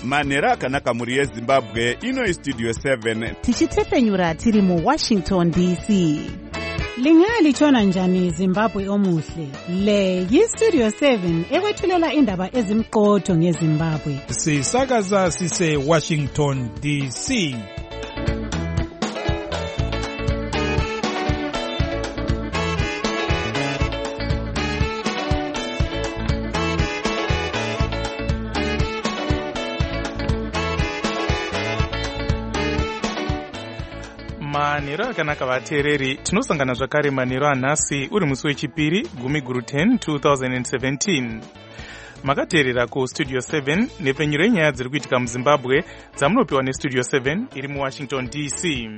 manhero akanaka mhuri yezimbabwe. Ino istudio 7 tichitepfenyura tiri muWashington DC. Lingalitshona njani Zimbabwe omuhle? Le yiStudio 7 ekwethulela indaba ezimqotho ngeZimbabwe. Sisakaza sise Washington DC. Manhero akanaka vateereri, tinosangana zvakare manhero anhasi uri musi wechipiri 10 2017. Makateerera kuStudio 7 nepfenyuro yenyaya dziri kuitika muZimbabwe dzamunopiwa neStudio 7 iri muWashington DC.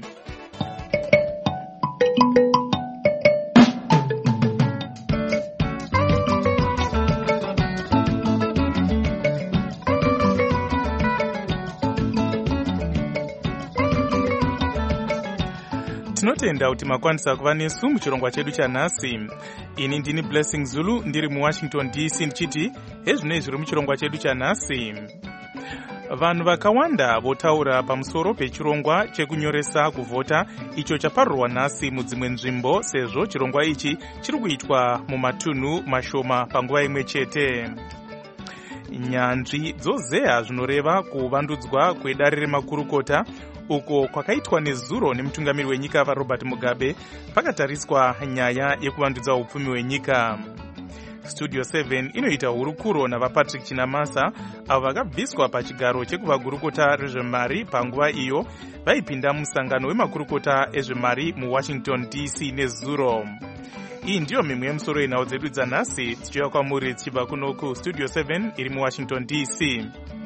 Tinotenda kuti makwanisa kuva nesu muchirongwa chedu chanhasi. Ini ndini Blessing Zulu ndiri muWashington DC ndichiti hezvinei zviri muchirongwa chedu chanhasi. Vanhu vakawanda votaura pamusoro pechirongwa chekunyoresa kuvhota icho chaparurwa nhasi mudzimwe nzvimbo sezvo chirongwa ichi chiri kuitwa mumatunhu mashoma panguva imwe chete. Nyanzvi dzozeya zvinoreva kuvandudzwa kwedare remakurukota uko kwakaitwa nezuro nemutungamiri wenyika vaRobert Mugabe pakatariswa nyaya yekuvandudza upfumi hwenyika. Studio 7 inoita hurukuro navaPatrick Chinamasa avo vakabviswa pachigaro chekuvagurukota rezvemari panguva iyo vaipinda musangano wemakurukota ezvemari muWashington DC nezuro. Iyi ndiyo mimwe yemusoro yenhau dzedu dzanhasi tichiuya kwamuri tichibva kuno kuStudio 7 iri muWashington DC.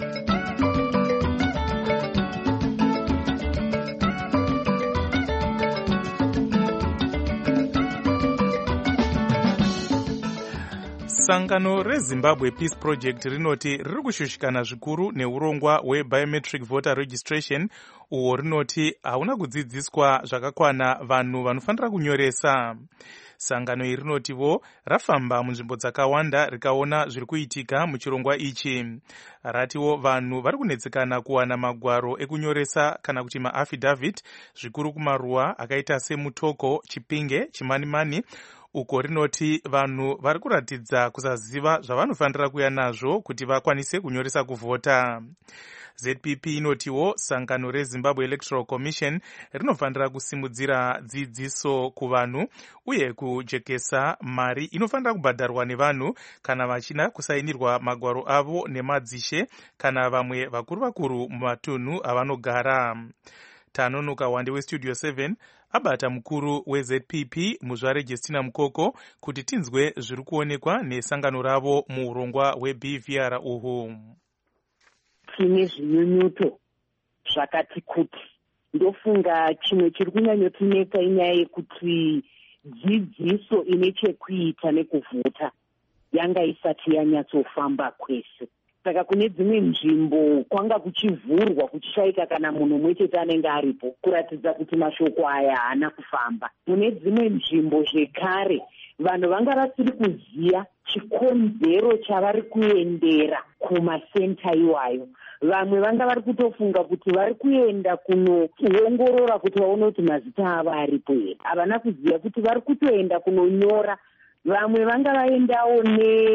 Sangano reZimbabwe Peace Project rinoti riri kushushikana zvikuru neurongwa hwebiometric voter registration uwo rinoti hauna kudzidziswa zvakakwana vanhu vanofanira kunyoresa. Sangano iri rinotivo rafamba munzvimbo dzakawanda rikaona zviri kuitika muchirongwa ichi. Ratiwo vanhu vari kunetsekana kuwana magwaro ekunyoresa kana kuti maaffidavit zvikuru kumaruwa akaita semutoko, chipinge, chimanimani uko rinoti vanhu vari kuratidza kusaziva zvavanofanira kuya nazvo kuti vakwanise kunyoresa kuvhota. ZPP inotiwo sangano reZimbabwe Electoral Commission rinofanira kusimudzira dzidziso kuvanhu uye kujekesa mari inofanira kubhadharwa nevanhu kana vachida kusainirwa magwaro avo nemadzishe kana vamwe vakuru mumatunhu avanogara. Tanonoka wande weStudio 7 abata mukuru weZPP muzvare Justina Mukoko kuti tinzwe zviri kuonekwa nesangano ravo muurongwa hweBVR uhu. Tine zvinyunyuto zvakati kuti ndofunga chimwe chiri kunyanyotinetsa inyaya yekuti dzidziso ine chekuita nekuvhota yanga isati yanyatsofamba kwese. Saka kune dzimwe nzvimbo kwanga kuchivhurwa kuchishaika kana munhu mwechete anenge aripo kuratidza kuti mashoko aya haana kufamba. Mune dzimwe nzvimbo zvekare vanhu vanga vasiri kuziya chikonzero chavari kuendera kumasenta iwayo. Vamwe vanga vari kutofunga kuti vari kuenda kunoongorora kuti vaone kuti mazita avo aripo here. Havana kuziya kuti vari kutoenda kunonyora. Vamwe vanga vaendawo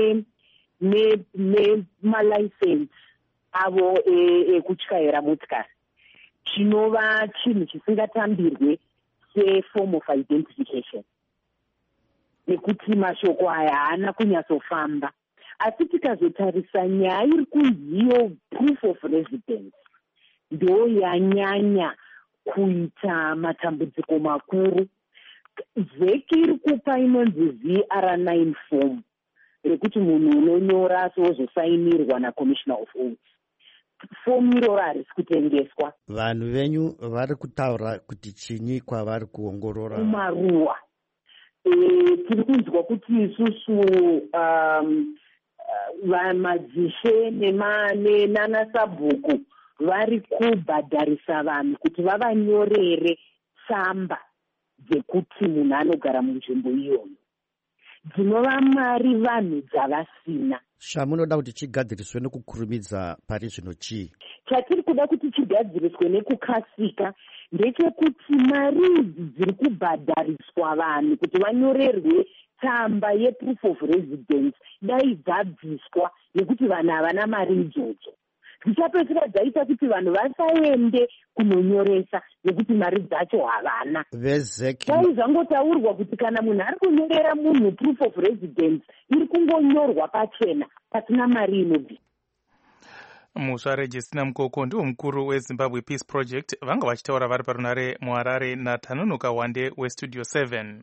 nemalicense avo ekutyaira motikari, chinova chinhu chisingatambirwe seform of identification nekuti mashoko aya haana kunyatsofamba. Asi tikazotarisa nyaya iri kunziyo proof of residence ndo yanyanya kuita matambudziko makuru. Vheki iri kupa inonzi VR9 form rekuti munhu unonyora sozosainirwa naCommissioner of Oaths. Fomu iroro harisi kutengeswa. Vanhu venyu vari kutaura kuti chinyi kwavari kuongorora kumaruwa. Tiri kunzwa kuti isusu madzishe nanasabhuku vari kubhadharisa vanhu kuti vavanyorere tsamba dzekuti munhu anogara munzvimbo iyoyo. dzinova mari vanhu dzavasina. Shamunoda kuti chigadziriswe nekukurumidza pari zvino chii? Chatiri kuda kuti chigadziriswe nekukasika ndechekuti mari idzi dziri kubhadhariswa vanhu kuti vanyorerwe tsamba yeproof of residence dai dzabviswa nekuti vanhu havana mari idzodzo. Dzichapedzisira dzaita kuti vanhu vasaende kunonyoresa nekuti mari dzacho havana. Dai zvangotaurwa kuti kana munhu ari kunyorera munhu proof of residence iri kungonyorwa pachena pasina mari inobva. Musva Registina Mukoko ndiwo mukuru weZimbabwe Peace Project vanga vachitaura vari parunare muHarare naTanonoka Wande weStudio 7.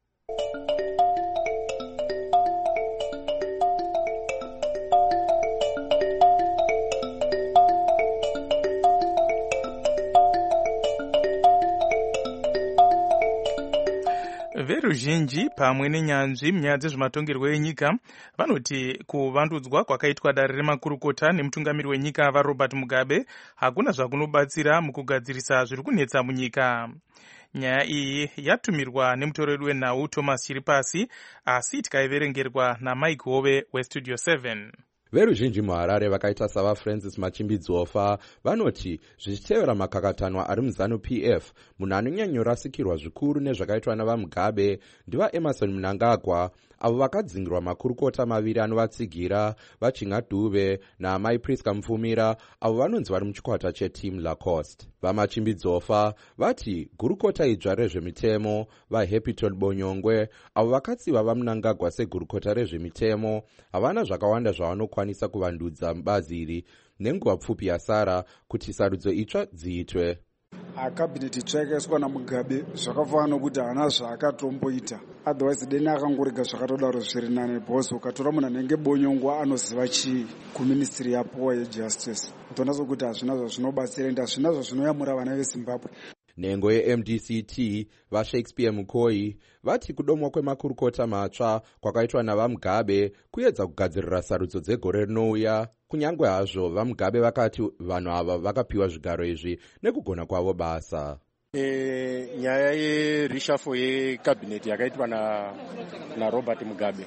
Veruzhinji pamwe nenyanzvi munyaya dzezvematongerwo enyika vanoti kuvandudzwa kwakaitwa dare remakurukota nemutungamiri wenyika vaRobert Mugabe hakuna zvakunobatsira mukugadzirisa zviri kunetsa munyika. Nyaya iyi yatumirwa nemutoreri wenhau Thomas Chiripasi, asi tikaiverengerwa naMike Hove weStudio 7. Veruzhinji muHarare vakaita savaFrancis Machimbidzofa vanoti zvichitevera makakatanwa ari muZanu PF, munhu anonyanyorasikirwa zvikuru nezvakaitwa navaMugabe ndivaEmerson Mnangagwa, avo vakadzingirwa makurukota maviri anovatsigira vaChinga Dube naamai Priska Mufumira, avo vanonzi vari muchikwata cheTeam Lacoste. VaMachimbidzofa vati gurukota idzva rezvemitemo vaHappyton Bonyongwe, avo vakatsiva vaMnangagwa segurukota rezvemitemo, havana zvakawanda zvavanokwanisa kuvandudza bazi iri nenguva pfupi yasara kuti sarudzo itsva dziitwe. Akabineti itsva yakaiswa naMugabe zvakafanana nokuti haana zvaakatomboita, otherwise deni akangorega zvakatodaro zviri nane, because ukatora munhu anenge Bonyongwa anoziva chii kuministry yapowa yejustice, utoona sokuti hazvina zvazvinobatsira ende hazvina zvazvinoyamura vana veZimbabwe. Nhengo yeMDCT vaShakespeare Mukoi vati kudomwa kwemakurukota matsva kwakaitwa navaMugabe kuedza kugadzirira sarudzo dzegore rinouya. Kunyangwe hazvo vaMugabe vakati vanhu ava vakapiwa zvigaro izvi nekugona kwavo basa. Nyaya yerishafo yekabineti yakaitwa naRobert Mugabe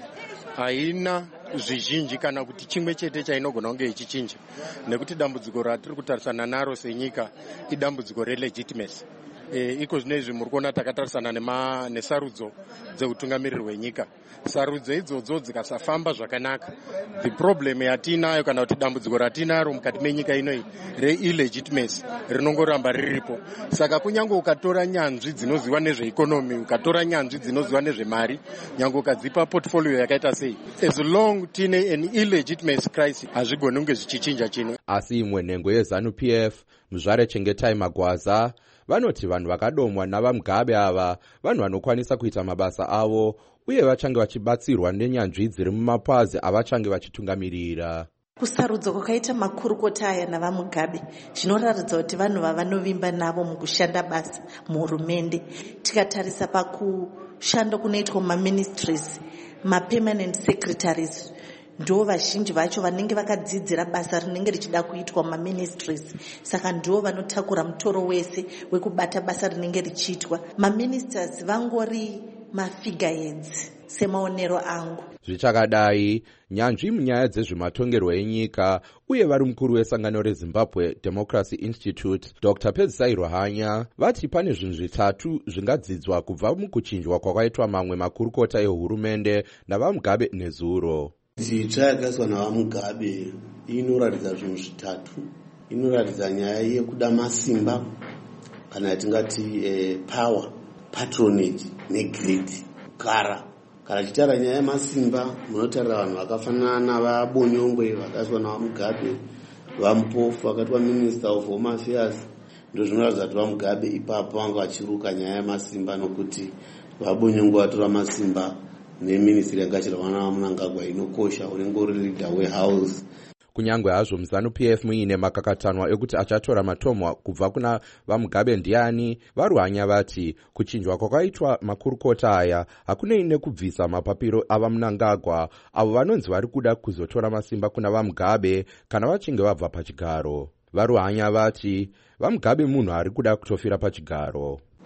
haina zvizhinji kana kuti chimwe chete chainogona kunge ichichinja, nekuti dambudziko ratiri kutarisana naro senyika idambudziko relegitimacy. Iko zvinezvi muri kuona takatarisana nesarudzo dzeutungamiriri hwenyika. Sarudzo idzodzo dzikasafamba zvakanaka, the problem yatinayo kana kuti dambudziko ratinaro mukati menyika inoyi reillegitimacy rinongoramba riripo. Saka kunyange ukatora nyanzvi dzinoziva nezveikonomi, ukatora nyanzvi dzinoziva nezvemari, nyange ukadzipa portfolio yakaita sei, as long tine an illegitimacy crisis hazvigoni kunge zvichichinja chino. Asi imwe nhengo yeZanu PF Muzvare Chengetai Magwaza vanoti vanhu vakadomwa navaMugabe ava vanhu vanokwanisa kuita mabasa avo uye vachange vachibatsirwa nenyanzvi dziri mumapazi avachange vachitungamirira. Kusarudzo kwakaita makurukota aya navaMugabe zvinoratidza kuti vanhu vavanovimba navo mukushanda basa muhurumende. Tikatarisa pakushanda kunoitwa mumaministries, mapermanent secretaries ndo vazhinji vacho vanenge vakadzidzira basa rinenge richida kuitwa mumaministries, saka ndo vanotakura mutoro wese wekubata basa rinenge richiitwa. Maministers vangori mafigureheads semaonero angu. Zvichakadai, nyanzvi munyaya dzezvematongerwo enyika uye vari mukuru wesangano reZimbabwe Democracy Institute Dr. Pedzisai Ruhanya vati pane zvinhu zvitatu zvingadzidzwa kubva mukuchinjwa kwakaitwa mamwe makurukota ehurumende navaMugabe nezuro. Itsva yakaiswa navaMugabe inoratidza zvinhu zvitatu. Inoratidza nyaya yekuda masimba, kana yatingati power, patronage negreed, kara. Kana chitara nyaya yemasimba, munotarira vanhu vakafanana navaBonyongwe vakaiswa navaMugabe, vaMupofu vakaitwa Minister of Home Affairs. Ndo zvinoratidza kuti vaMugabe ipapo vanga vachiruka nyaya yemasimba, nokuti vaBonyongwe vatora masimba neministry yangachirwa naMnangagwa inokosha unenge uri leader wehouse. Kunyangwe hazvo muZanu PF muine makakatanwa ekuti achatora matomwa kubva kuna vaMugabe ndiani, vaRuhanya vati kuchinjwa kwakaitwa makurukota aya hakunei nekubvisa mapapiro avaMnangagwa avo vanonzi vari kuda kuzotora masimba kuna vaMugabe kana vachinge vabva pachigaro. VaRuhanya vati vaMugabe munhu ari kuda kutofira pachigaro.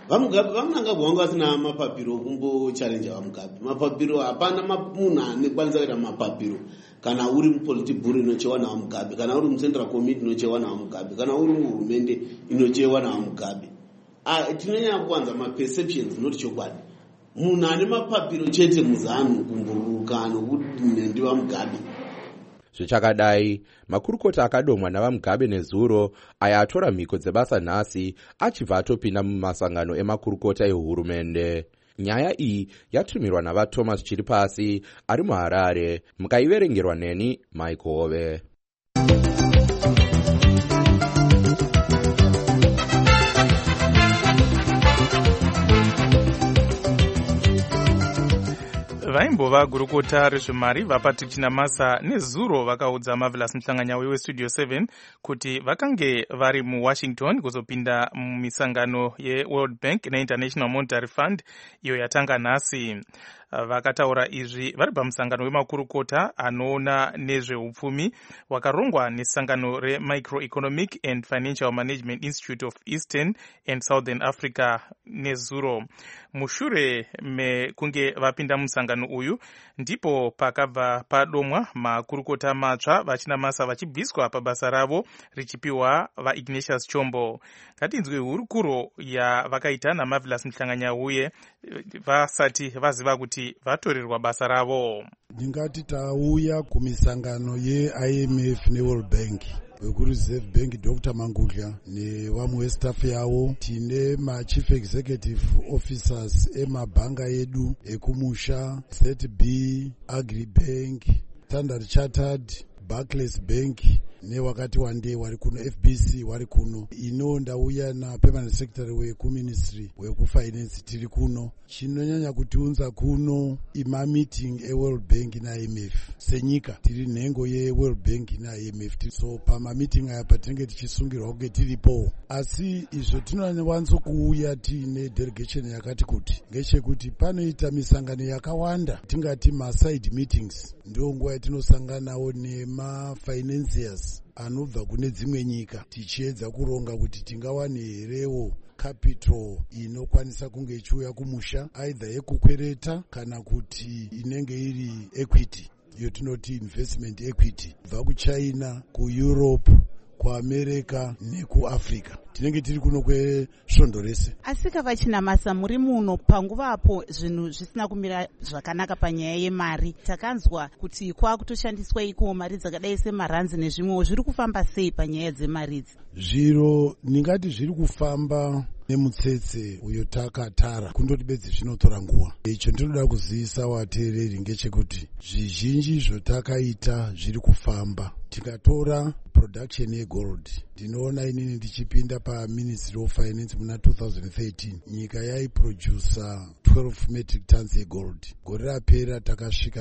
vamugabe vamunangagwa wangu asina mapapiro okumbocharenja vamugabe. Mapapiro hapana munhu anekwanisa kuita mapapiro kana uri mupolitibhuru inochewa navamugabe, kana uri mucentral committee inochewa navamugabe, kana uri muhurumende inochewa navamugabe. Tinonyanya kuwanza maperceptions noti chokwadi. Munhu ane mapapiro chete muzanu kumburuka nokuti ndivamugabe. Zvichakadai, makurukota akadomwa navamugabe nezuro aya atora mhiko dzebasa nhasi achibva atopinda mumasangano emakurukota ehurumende. Nyaya iyi yatumirwa navaThomas Chiripasi ari muHarare. Mukaiverengerwa neni Mike Hove. vaimbova gurukota rezvemari vaPatrick Chinamasa nezuro vakaudza Marvelous Mhlanganyauwe weStudio 7 kuti vakange vari muWashington kuzopinda mumisangano yeWorld Bank neInternational Monetary Fund iyo yatanga nhasi. Vakataura izvi vari pamusangano wemakurukota anoona nezveupfumi wakarongwa nesangano reMicroeconomic and Financial Management Institute of Eastern and Southern Africa nezuro. Mushure mekunge vapinda musangano uyu ndipo pakabva padomwa makurukota matsva vaChinamasa vachibviswa pabasa ravo richipiwa vaIgnatius Chombo. Ngatinzwe hurukuro yavakaita naMarvelous Mhlanganyauwe vasati vaziva kuti vatorerwa basa ravo. Ndingati tauya kumisangano yeIMF neWorld Bank. Wekureserve Bank Dr. Mangudla nevamwe vestaff yavo, tine machief executive officers emabhanga edu ekumusha, ZB, Agri Bank, Standard Chartered, Barclays Bank newakati wande wari kuno, FBC wari kuno. Ino ndauya na permanent secretary wekuministry wekufinance tiri kuno. Chinonyanya kutiunza kuno ima meeting eWorld Bank na IMF. Senyika tiri nhengo yeWorld Bank na IMF. So pama meeting aya patinenge tichisungirwa kunge tiripo. Asi izvo tinonyanya kuuya tine delegation yakati kuti ngechekuti panoita misangano yakawanda tingati side meetings. Ndio nguva yatinosanganawo financiers anobva kune dzimwe nyika tichiedza kuronga kuti tingawane herewo capital inokwanisa kunge ichiuya kumusha either yekukwereta kana kuti inenge iri equity, iyo tinoti investment equity, kubva kuChina, kuEurope, kuAmerica nekuAfrica. Tinenge tiri kuno kwesvondo rese. Asika vaChinamasa muri muno panguvapo zvinhu zvisina kumira zvakanaka panyaya yemari. Takanzwa kuti kwakutoshandiswa iko mari dzakadai semaranzi nezvimwewo, zviri kufamba sei panyaya dzemari idzi? Zviro ningati zviri kufamba nemutsetse uyo takatara kundoti bedzi zvinotora nguva. Icho ndinoda kuziisa vateereri ngechekuti zvizhinji zvotakaita zviri kufamba. Tikatora production yegold, ndinoona inini ndichipinda paMinistry of Finance muna 2013 nyika yaiproducer 12 metric tons yegold. Gore rapera takasvika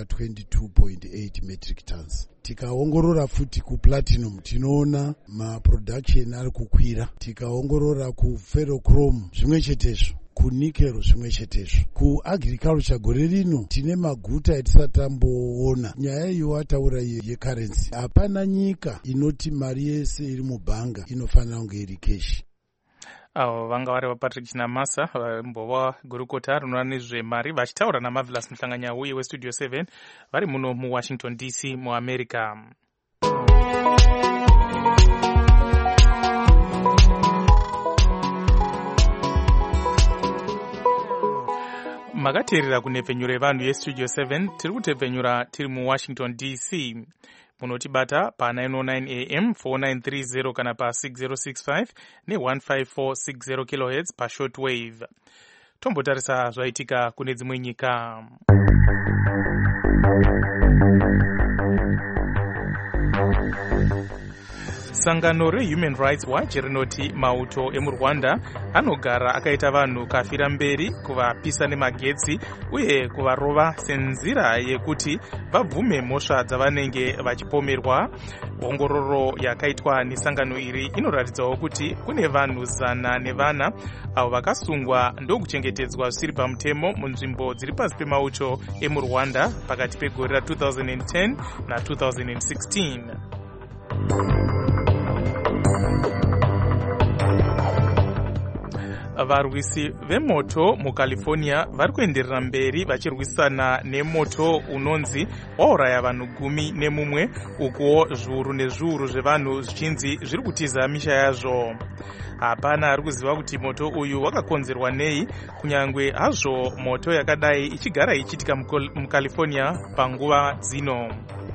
22.8 metric tons. Tikaongorora futi kuplatinum tinoona maproduction ari kukwira. Tikaongorora kuferrochrome zvimwe chetezvo, kunikero zvimwe chetezvo. Kuagriculture gore rino tine maguta etisatamboona. Nyaya iyo wataura yecurrency, hapana nyika inoti mari yese iri mubhanga inofanira kunge iri cash. Avo vanga vari vaPatrick Chinamasa mbova gurukota rinoona nezvemari vachitaura naMarvelous Mhlanganyauwe weStudio 7 vari muno muWashington DC muAmerica. Makateerera kunhepfenyuro yevanhu yeStudio 7 tiri kutepfenyura tiri muWashington DC. Munotibata pa 909 AM 4930 kana pa 6065 ne15460 kHz pa shortwave. Tombotarisa zvaitika kune dzimwe nyika. Sangano reHuman Rights Watch rinoti mauto emuRwanda anogara akaita vanhu kafira mberi, kuvapisa nemagetsi uye kuvarova senzira yekuti vabvume mhosva dzavanenge vachipomerwa. Ongororo yakaitwa nesangano iri inoratidzawo kuti kune vanhu 100 avo vakasungwa ndokuchengetedzwa zvisiri pamutemo munzvimbo dziri pasi pemauto emuRwanda pakati pegore ra2010 na2016. varwisi vemoto mucalifornia vari kuenderera mberi vachirwisana nemoto unonzi wauraya vanhu 11 ukuwo zviuru nezviuru zvevanhu zvichinzi zviri kutiza misha yazvo. Hapana ari kuziva kuti moto uyu wakakonzerwa nei, kunyangwe hazvo moto yakadai ichigara ichiitika mucalifornia panguva dzino.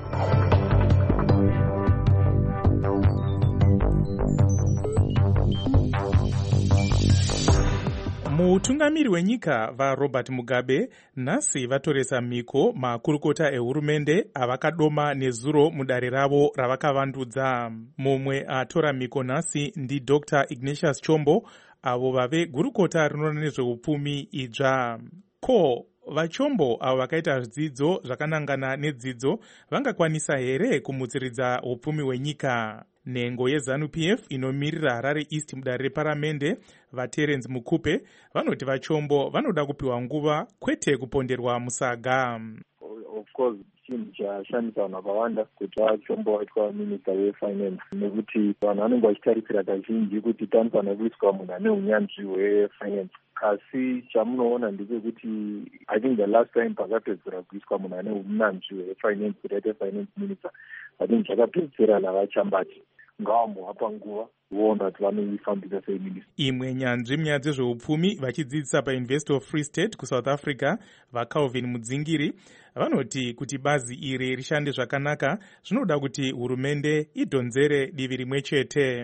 Mutungamiri wenyika vaRobert Mugabe nhasi vatoresa mhiko makurukota ehurumende avakadoma nezuro mudare ravo ravakavandudza. Mumwe atora mhiko nhasi ndi Dr. Ignatius Chombo, avo vave gurukota rinoona nezveupfumi idzva. Ko vachombo avo vakaita zvidzidzo zvakanangana nedzidzo vangakwanisa here kumutsiridza upfumi hwenyika? Nhengo yeZANU-PF inomirira Harare East mudare reparamende vaTerence Mukupe vanoti vachombo vanoda kupiwa nguva kwete kuponderwa musaga. Of course chinhu chashandisa vanhu vakawanda kuti vachombo vaitwa minista wefinance, nekuti vanhu vanenge vachitarisira kazhinji kuti tanofanira kuiswa munhu ane unyanzvi hwefinance. Asi chamunoona ndechekuti I think the last time pakapedzera kuiswa munhu ane unyanzvi hwefinance kuti aite finance minister, I think chakapedzera navachambati ngavambohapa nguva voona kuti vanoifambisa sei minista. Imwe nyanzvi munyaya dzezveupfumi vachidzidzisa paUniversity of Free State kuSouth Africa vaCalvin Mudzingiri vanoti kuti bazi iri rishande zvakanaka zvinoda kuti hurumende idhonzere divi rimwe chete.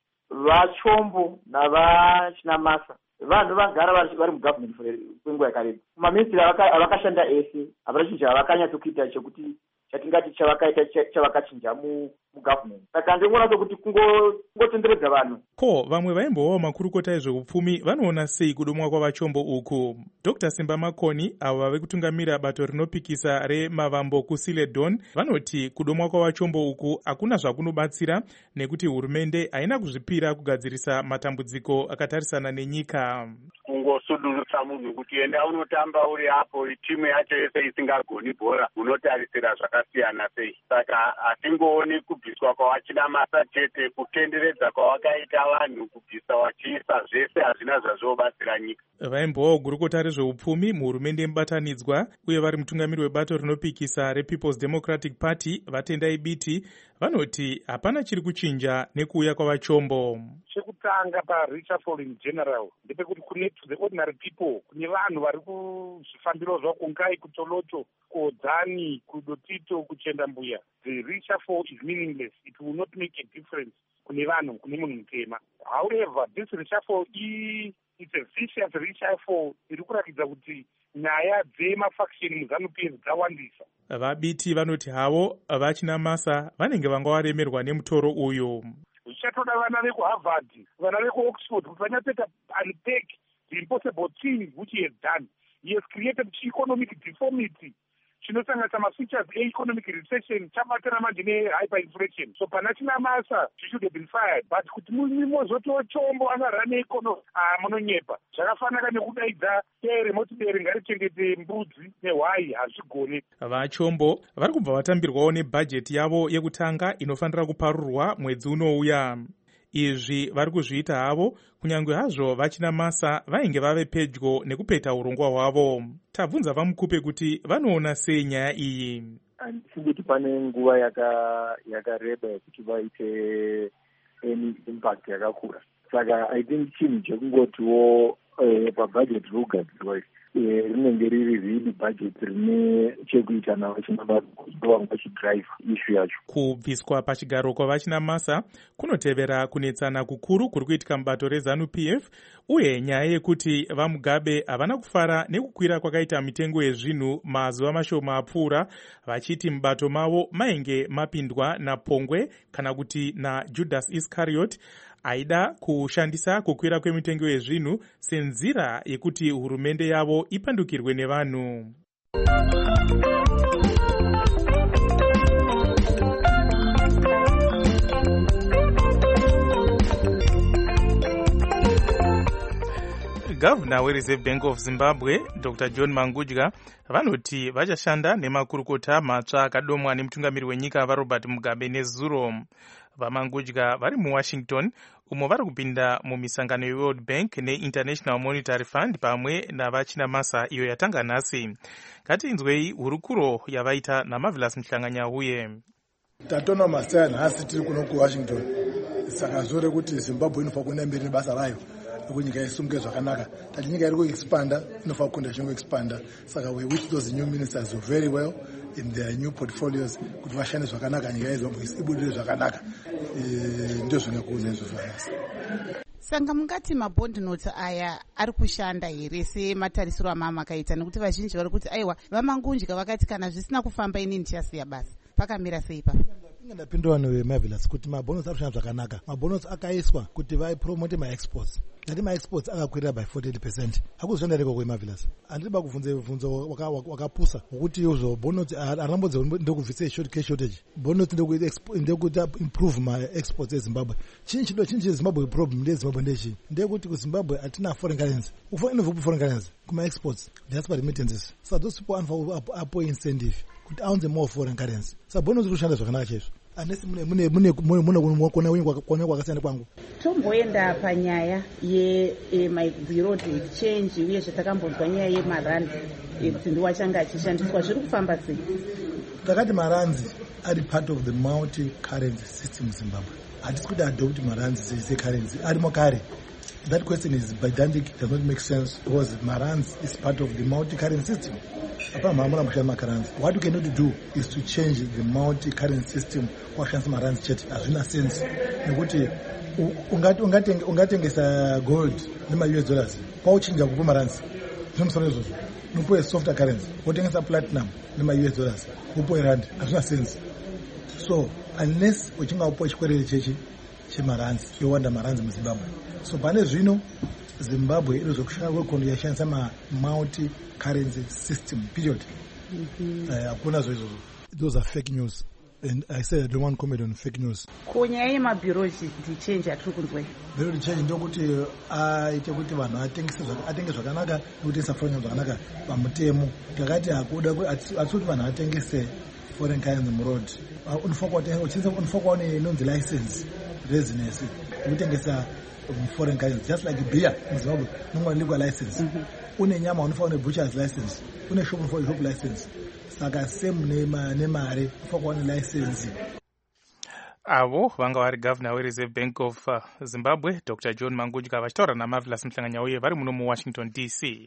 Vachombo navachinamasa vanhu vagara vari mugavhmendi kwenguva yakareba. Maministri avakashanda ese havana chinhu chavakanyatsokuita chekuti chatingati chavakaita chavakachinja mugavhmendi. Saka ndinoona sokuti kungotenderedza vanhu. Ko vamwe vaimbovawo makurukota ezveupfumi vanoona sei kudomwa kwavachombo uku? Dr. Simba Makoni avo vave kutungamira bato rinopikisa remavambo kuSiledon vanoti kudomwa kwavachombo uku hakuna zvakunobatsira nekuti hurumende haina kuzvipira kugadzirisa matambudziko akatarisana nenyika. Kungosudurutsa munhu kuti enda unotamba uri apo timu yacho yese isingagoni bhora unotarisira zvakasiyana sei. Saka hatingooni kubviswa kwavachinamasa chete, kutenderedza kwavakaita vanhu kubvisa vachiisa zvese hazvina zvazvobatsira nyika. Vaimbowo gurukota rezveupfumi muhurumende yemubatanidzwa uye vari mutungamiri webato rinopikisa rePeople's Democratic Party vaTendai Biti vanoti hapana chiri kuchinja nekuuya kwavachombo. Chekutanga paRichafall in general ndepekuti kune to the ordinary people, kune vanhu vari kuzvifambiro zvavo kungai kutoloto kuodzani kudotito kuchenda mbuya, the Richafall is meaningless. It will not make a difference kune vanhu, kune munhu mutema. However, this Richafall it's a vicious Richafall iri kuratidza kuti nyaya dzemafaction muZANU-PF dzawandisa. Vabiti vanoti havo vachinamasa vanenge vanga varemerwa nemutoro uyu. Zvichatoda vana vekuHarvard, vana vekuOxford kuti vanyatseka unpack the impossible thing which he has done. He has created economic deformity chinosanganisa mafeatures economic recession chabatana manje nehyperinflation. So pana chinamasa she should have been fired, but kuti mimozotiwo chombo angarane economy munonyepa. Zvakafanana nekudaidza tere motibere ngarichengete mbudzi nehwai hazvigoni. Vachombo vari kubva vatambirwawo nebhajeti yavo yekutanga inofanira kuparurwa mwedzi unouya. Izvi vari kuzviita havo kunyange hazvo vachinamasa vainge vave pedyo nekupeta urongwa hwavo. Tabvunza vaMukupe kuti vanoona sei nyaya iyi. Handisi kuti pane nguva yakareba yekuti vaite any impact yakakura. Saka I think chinhu chekungotiwo pabhajeti ririkugadzirwa rinenge riri rili bhajeti rine chekuita navachinamasa ndovanga vachidrive issue yacho. Kubviswa pachigaro kwavachinamasa kunotevera kunetsana kukuru kuri kuitika mubato reZANU-PF uye nyaya yekuti vaMugabe havana kufara nekukwira kwakaita mitengo yezvinhu mazuva mashoma apfuura, vachiti mubato mavo mainge mapindwa naPongwe kana kuti naJudas Iscariot aida kushandisa kukwira kwemitengo yezvinhu senzira yekuti hurumende yavo ipandukirwe nevanhu. Gavana weReserve Bank of Zimbabwe Dr. John Mangudya vanoti vachashanda nemakurukota matsva akadomwa nemutungamiri wenyika vaRobert Mugabe nezuro. vamangudya vari muwashington umo vari kupinda mumisangano yeworld bank neinternational monetary fund pamwe navachinamasa iyo yatanga nhasi. Ngatinzwei hurukuro yavaita naMarvelous Mhlanganyauye. Tatona masaya nhasi tiri kuno kuwashington, saka zore kuti Zimbabwe inofanira kuenda mberi nebasa rayo kuti nyika isunge zvakanaka. Tati nyika iri kuexpanda inofanira kukunda ichingoexpanda, saka we wish those new ministers do very well in their new portfolios kuti vashande zvakanaka, nyika yeZimbabwe ibudire zvakanaka. Ndio zvingakuudza izvo zvanhasi. Sanga mungati mabond notes aya ari kushanda here sematarisiro amakaita, nekuti vazhinji vari kuti aiwa vamangudya vakati kana zvisina kufamba inini ndichasiya basa. Pakamira sei pa? Ndapindura neMarvelous kuti mabonus ari kushanda zvakanaka. Mabonus akaiswa kuti vaipromote my-exports. Ngati my-exports akakwirira by 40%. Hakuzoshanda reko kweMarvelous. Handiriba kubvunza bvunzo wakapusa wokuti izvo bonus arambodze ndokubvisa shortage. Bonus ndekuti improve my-exports eZimbabwe. Chinhu cheZimbabwe problem ndeZimbabwe ndechi. Ndekuti kuZimbabwe hatina foreign currency. Ufanira foreign currency kuma-exports. That's what remittances. So those people apo incentive kuti aunze more foreign currency. So bonus kushanda zvakanaka chaizvo. Unless mune kuona kwakasiyana kwangu. Tomboenda panyaya my zero to exchange uye zvatakambonzwa nyaya yemarandi kuti ndiwachanga achishandiswa zviri kufamba sei? Takati maranzi ari part of the multi currency system Zimbabwe. Hatisi kuti adopt maranzi securrency arimo kare. That question is pedantic, does not make sense because maranzi is part of the multi currency system. What we cannot do is to change the multi-currency system kwashandisa maranzi chete. Hazvina sense nekuti ungatengesa gold nema-US dollars pauchinja kupa maranzi zvinomusoro izvozvo unopuwa softer currency, wotengesa platinum nema-US dollars upuwe rand. Hazvina sense. So unless uchinga upuwa chikwerere chechi chemaranzi yowanda maranzi muZimbabwe. So pane zvino Zimbabwe iri zvokushanda kwekono yashandisa multi-currency system, period. Hakuna izvozvo. Those are fake news. And I said I don't want to comment on fake news. Kunyaya yemabureau change atiri kunzwei. Bureau change ndokuti aite kuti vanhu atenge zvakanaka nekutengesa foreign zvakanaka pamutemo. Takati hatisi kuti vanhu atengese foreign currency muroad. Unofanira kuva inonzi license residence yekutengesa foreign currency, just like beer in Zimbabwe. Normally legal license. Une nyama unofanira butcher's license. Une shop unofanira shop license. Saka same nemare unofanira license. Avo vanga vari governor weReserve Bank of Zimbabwe Dr. John Mangudya vachitaura naMarvelous Mhlanganyauye vari muno muWashington DC.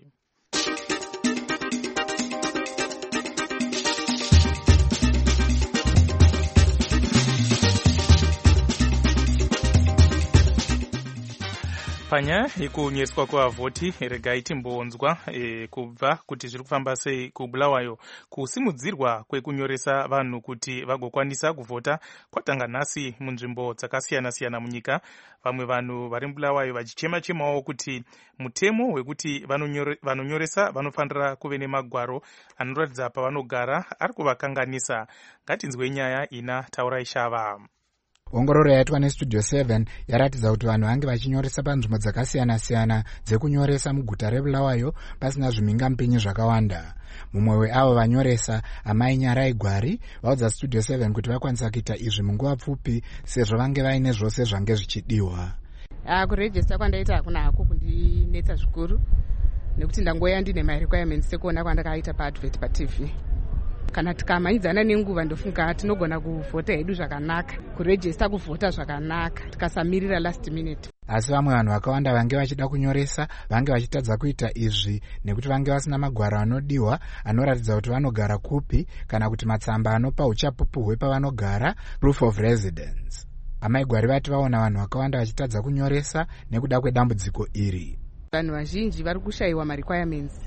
Panyaya yekunyeswa kwavhoti regai timbonzwa kubva kuti zviri kufamba sei kuBulawayo. Kusimudzirwa kwekunyoresa vanhu kuti vagokwanisa kuvhota kwatanga nhasi munzvimbo dzakasiyana-siyana munyika. Vamwe vanhu vari muBulawayo vachichema-chemawo kuti mutemo wekuti vanonyoresa vanofanira kuve nemagwaro anoratidza pavanogara ari kuvakanganisa. Ngatinzwe nyaya ina Taurai Shava. Ongororo yaitwa neStudio 7 yaratidza kuti vanhu vange vachinyoresa panzvimbo dzakasiyana-siyana dzekunyoresa muguta reBulawayo pasina zvimhingamupinyi zvakawanda. Mumwe weavo vanyoresa, Amai Nyarai Gwari, vaudza Studio 7 kuti vakwanisa kuita izvi munguva pfupi sezvo vange vaine zvose zvange zvichidiwa. Kurejista kwandaita hakuna hako kundinetsa zvikuru nekuti ndangoya ndine my-requirements sekuona kwandakaita paadvert paTV. Kana tikamanidzana nenguva ndofunga tinogona kuvhota hedu zvakanaka, kurejista kuvhota zvakanaka tikasamirira last minute. Asi vamwe vanhu vakawanda vange vachida kunyoresa vange vachitadza kuita izvi nekuti vange vasina magwaro anodiwa anoratidza kuti vanogara kupi kana kuti matsamba anopa uchapupu hwepavanogara, proof of residence. Amai Gwari vati vaona vanhu vakawanda vachitadza kunyoresa nekuda kwedambudziko iri. Vanhu vazhinji vari kushayiwa ma-requirements,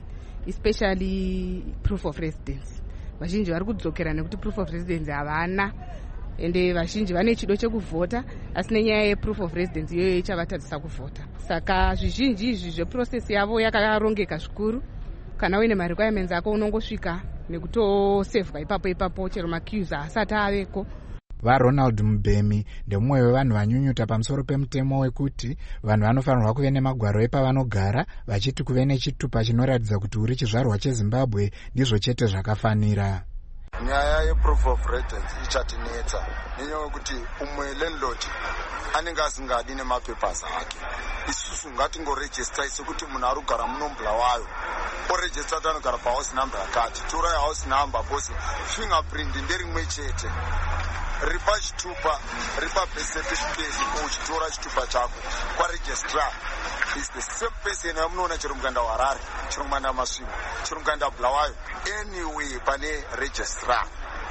especially proof of residence. Vazhinji vari kudzokera nekuti proof of residence havana, ende vazhinji vane chido chekuvhota asi nenyaya yeproof of residence iyoyo ichavatadzisa kuvhota. Saka zvizhinji izvi zveprocess yavo yakarongeka zvikuru. Kana uine ma-requirements ako unongosvika nekutosevhwa ipapo chero maqueues asati aveko. VaRonald Mubhemi ndemumwe wevanhu vanyunyuta pamusoro pemutemo wekuti vanhu vanofanirwa kuve nemagwaro epavanogara, vachiti kuve nechitupa chinoratidza kuti uri chizvarwa cheZimbabwe ndizvo chete zvakafanira. nyaya yeproof of residence ichatinetsa nenyaya yekuti umwe landlord anenge asingadi nemapepers ake. Isusu ngatingorejista sekuti munhu ari kugara munombla wayo orejista kuti anogara pahouse number yakati, torai house number bose fingerprint nderimwe chete, ripa chitupa, ripa birth certificate uchitora chitupa chako kwaregistrar is the same person yamunoona chero mukanda waRarare, chero mukanda Masvingo, chero mukanda Bulawayo, anyway pane registrar.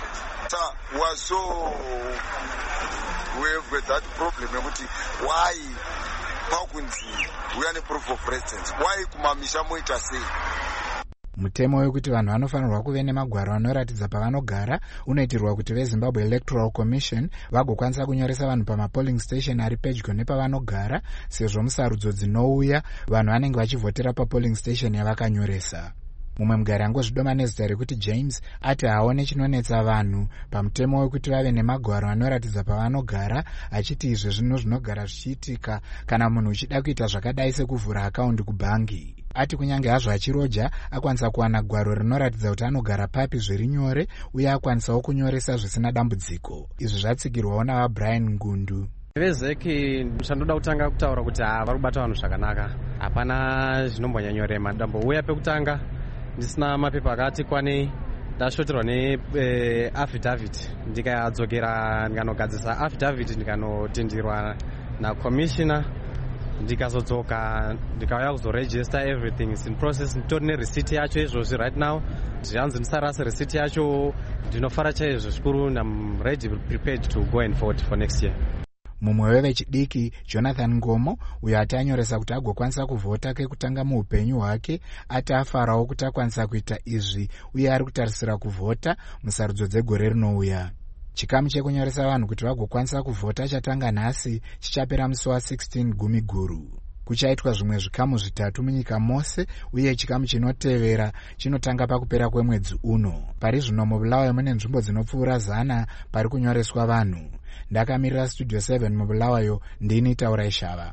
We've got that problem yekuti why pakunzi uya neproof of residence, why kumamisha moita sei? Mutemo wekuti vanhu vanofanirwa kuve nemagwaro anoratidza pavanogara unoitirwa kuti veZimbabwe Electoral Commission vagokwanisa kunyoresa vanhu pamapolling station ari pedyo nepavanogara, sezvo musarudzo dzinouya vanhu vanenge vachivhotera papolling station yavakanyoresa. Mumwe mugari angozvidoma nezita rekuti James ati haone chinonetsa vanhu pamutemo wekuti vave nemagwaro anoratidza pavanogara, achiti izvi zvino zvinogara zvichiitika kana munhu uchida kuita zvakadai sekuvhura akaundi kubhangi. Ati kunyange hazvo achiroja akwanisa kuwana gwaro rinoratidza kuti anogara papi zviri nyore uye akwanisawo kunyoresa zvisina dambudziko. Izvi zvatsigirwawo navaBrian Ngundu. Vezeki chandoda kutanga kutaura kuti vari kubata vanhu zvakanaka, hapana zvinombonyanyorema. Ndambouya pekutanga ndisina mapepa akati kwanei, ndashoterwa neaffidavit, ndikadzokera ndikanogadzisa affidavit ndikanotenderwa nakomishina, ndikazodzoka ndikauya kuzoregister everything is in process. Nditori nereceipt yacho izvozvi right now, zvanzi ndisarase receipt yacho, ndinofara chaizvo zvikuru, and I'm ready, prepared to go and vote for next year. Mumwe wevechidiki Jonathan Ngomo uyo ati anyoresa kuti agokwanisa kuvhota kekutanga muupenyu hwake, ati afarawo kuti akwanisa kuita izvi uye ari kutarisira kuvhota musarudzo dzegore rinouya. Chikamu chekunyoresa vanhu kuti vagokwanisa kuvhota chatanga nhasi chichapera musi wa16 Gumiguru. Kuchaitwa zvimwe zvikamu zvitatu munyika mose uye chikamu chinotevera chinotanga pakupera kwemwedzi uno. Pari zvino muBulawayo mune nzvimbo dzinopfuura 100 pari kunyoreswa vanhu. Ndakamirira Studio 7 muBulawayo, ndini Taurai Shava.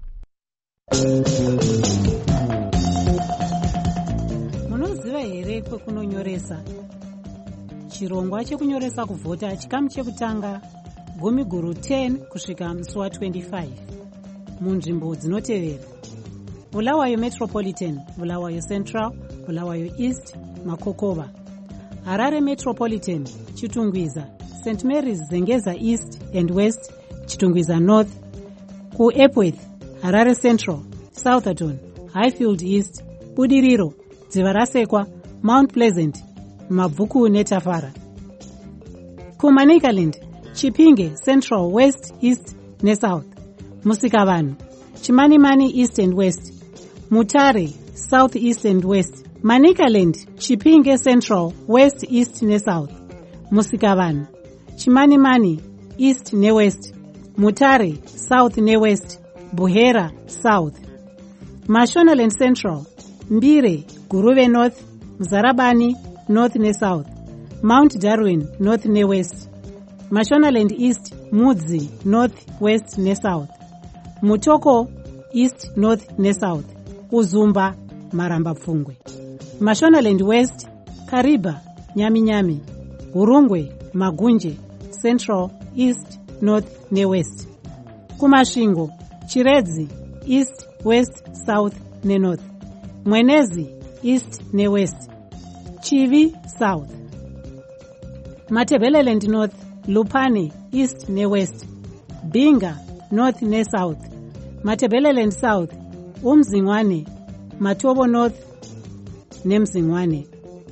Munoziva here kwekunonyoresa? Chirongwa chekunyoresa kuvhota chikamu chekutanga Gumiguru 10 kusvika musi wa25 munzvimbo dzinotevera: Bulawayo Metropolitan, Bulawayo Central, Bulawayo East, Makokova; Harare Metropolitan, Chitungwiza, St Mary's Zengeza East and West, Chitungwiza North; kuEpworth, Harare Central, Southerton, Highfield East, Budiriro, Dzivarasekwa, Mount Pleasant, Mabvuku neTafara; kuManicaland, Chipinge Central, West, East neSouth; Musikavanhu, Chimanimani East and West; Mutare South East and West; Manicaland, Chipinge Central, West, East neSouth; Musikavanhu, Chimanimani East neWest; Mutare South neWest; Buhera South; Mashonaland Central, Mbire, Guruve North; Mzarabani North neSouth; Mount Darwin North neWest; Mashonaland East, Mudzi North, West neSouth; Mutoko East, North neSouth; Uzumba, Maramba Pfungwe; Mashonaland West, Kariba, Nyami-Nyami; Hurungwe, Magunje, Central, East, North neWest; kuMasvingo, Chiredzi East, West, South neNorth; Mwenezi East neWest; Chivi South; Matebeleland North, Lupane East neWest; Binga North neSouth; Matebeleland South, Umzingwane, Matobo North neMzingwane;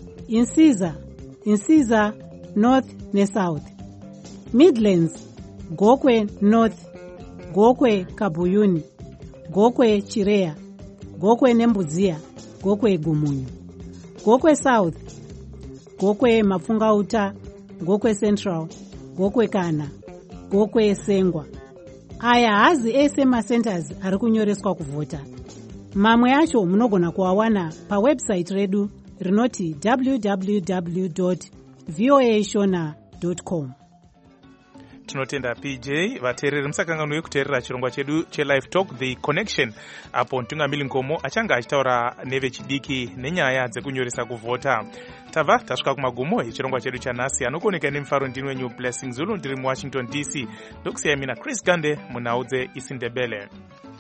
Insiza North neSouth; Midlands, Gokwe North, Gokwe Kabuyuni, Gokwe Chirea, Gokwe Nembudzia, Gokwe Gumunyu; Gokwe South, Gokwe Mapfungauta, Gokwe Central, Gokwe Kana, Gokwe Sengwa. Aya hazi ese macenters ari kunyoreswa kuvhota. Mamwe acho munogona kuawana pawebsite redu rinoti www.voashona.com. tinotenda PJ. Vateereri musakanganwe kuteerera chirongwa chedu chelive talk The Connection, apo Ntungamili Ngomo achanga achitaura nevechidiki nenyaya dzekunyoresa kuvhota. Tabva tasvika kumagumo echirongwa chedu chanhasi. Anokuoneka nemufaro ndini wenyu Blessing Zulu, ndiri muWashington DC. Ndokusiyai mina Chris Gande munhau dzeIsindebele.